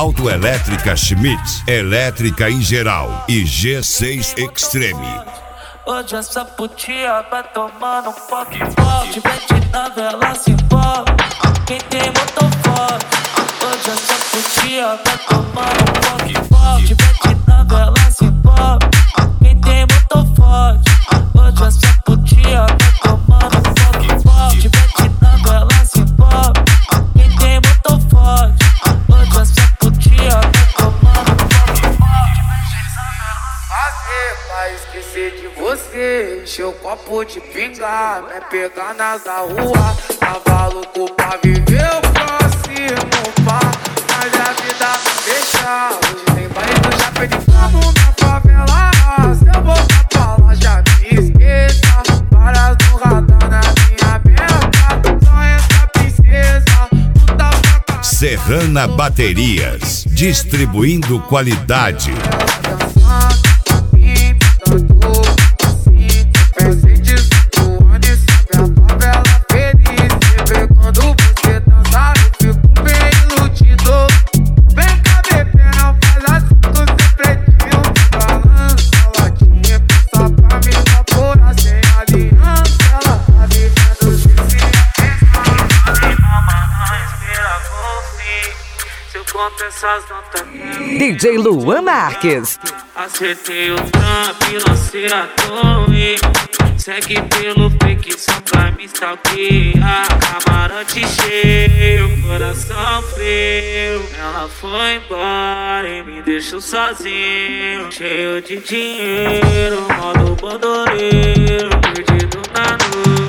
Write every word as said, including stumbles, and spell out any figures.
Autoelétrica Schmidt, elétrica em geral e G seis Extreme. Hoje essa putinha vai tomando um pouco forte. Vende na vela, se envolve. Quem tem motor forte. Hoje essa putinha vai tomando um pouco forte. Vende na vela, se envolve. Quem tem motor forte. Hoje essa putinha vai tomando um pouco forte. Vende na vela, se envolve. Quem tem motor forte. Hoje essa putinha vai tomando um pouco forte. Fazer pra esquecer de você, encher o copo de pinga, né? Pegar nas da rua, tava louco pra viver o próximo par. Mas a vida não deixa, hoje tem baile do já perdi como na favela. Se eu voltar pra lá já me esqueça, varas no radar na minha meta. Só essa princesa, puta pra Serrana Baterias, distribuindo qualidade. D J Luan Marques. Acertei o trampo e lancei a torre. Segue pelo fake só pra me stalkear. Camarote cheio, coração frio. Ela foi embora e me deixou sozinho. Cheio de dinheiro, modo bandoleiro, perdido na noite.